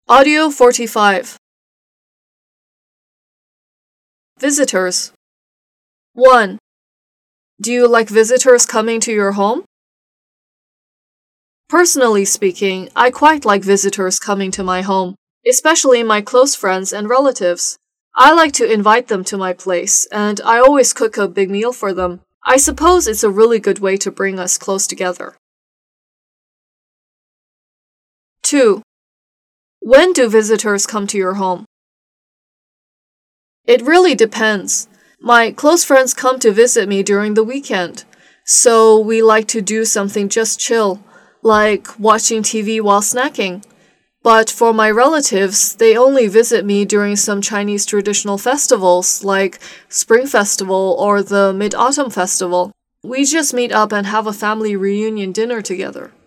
Audio 45. Visitors. 1. Do you like visitors coming to your home? Personally speaking, I quite like visitors coming to my home, especially my close friends and relatives. I like to invite them to my place, and I always cook a big meal for them. I suppose it's a really good way to bring us close together. 2. When do visitors come to your home? It really depends. My close friends come to visit me during the weekend, so we like to do something just chill, like watching TV while snacking. But for my relatives, they only visit me during some Chinese traditional festivals like Spring Festival or the Mid-Autumn Festival. We just meet up and have a family reunion dinner together.